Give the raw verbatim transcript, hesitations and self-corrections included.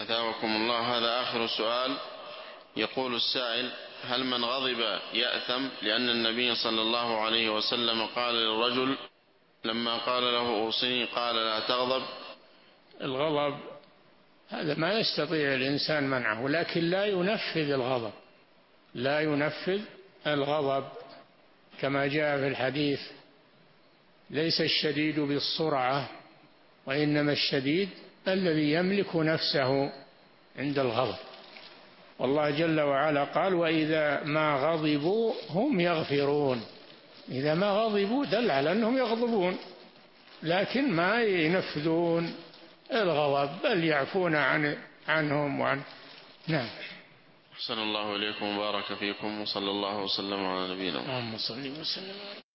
أثابكم الله. هذا آخر سؤال. يقول السائل: هل من غضب يأثم؟ لأن النبي صلى الله عليه وسلم قال للرجل لما قال له أوصني قال لا تغضب. الغضب هذا ما يستطيع الإنسان منعه، لكن لا ينفذ الغضب، لا ينفذ الغضب كما جاء في الحديث: ليس الشديد بالسرعة وإنما الشديد الذي يملك نفسه عند الغضب. والله جل وعلا قال: وإذا ما غضبوا هم يغفرون. إذا ما غضبوا دل على أنهم يغضبون، لكن ما ينفذون الغضب بل يعفون عن عنهم وعن نعم. أحسن الله إليكم وبارك فيكم، وصلى الله وسلم على نبينا محمد. اللهم صل وسلم.